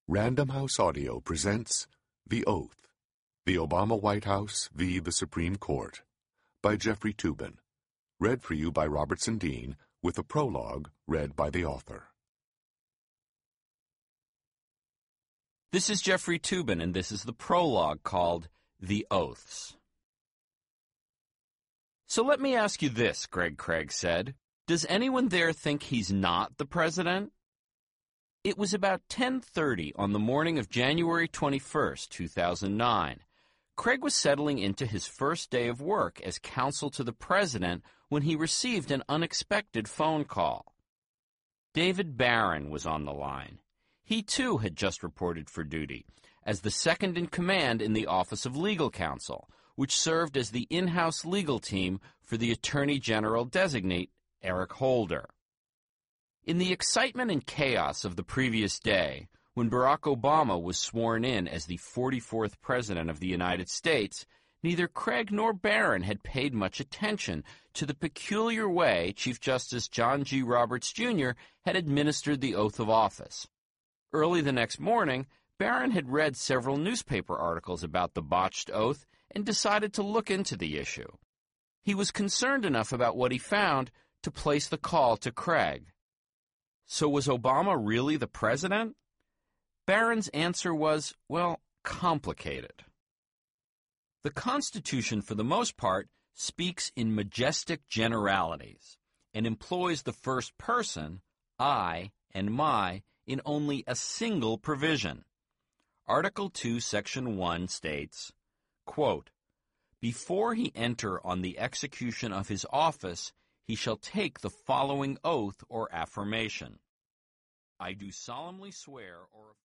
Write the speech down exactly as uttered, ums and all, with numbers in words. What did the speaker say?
Random House Audio presents The Oath, The Obama White House v. the Supreme Court, by Jeffrey Toobin. Read for you by Robertson Dean, with a prologue read by the author. This is Jeffrey Toobin, and this is the prologue called The Oaths. So let me ask you this, Greg Craig said. Does anyone there think he's not the president? It was about ten thirty on the morning of January twenty-first, two thousand nine. Craig was settling into his first day of work as counsel to the president when he received an unexpected phone call. David Barron was on the line. He, too, had just reported for duty as the second in command in the Office of Legal Counsel, which served as the in-house legal team for the Attorney General designate, Eric Holder. In the excitement and chaos of the previous day, when Barack Obama was sworn in as the forty-fourth President of the United States, neither Craig nor Barron had paid much attention to the peculiar way Chief Justice John G. Roberts, Junior had administered the oath of office. Early the next morning, Barron had read several newspaper articles about the botched oath and decided to look into the issue. He was concerned enough about what he found to place the call to Craig. So was Obama really the president? Barron's answer was, well, complicated. The Constitution, for the most part, speaks in majestic generalities and employs the first person, I and my, in only a single provision. Article two, Section one states, quote, "Before he enter on the execution of his office, he shall take the following oath or affirmation. I do solemnly swear or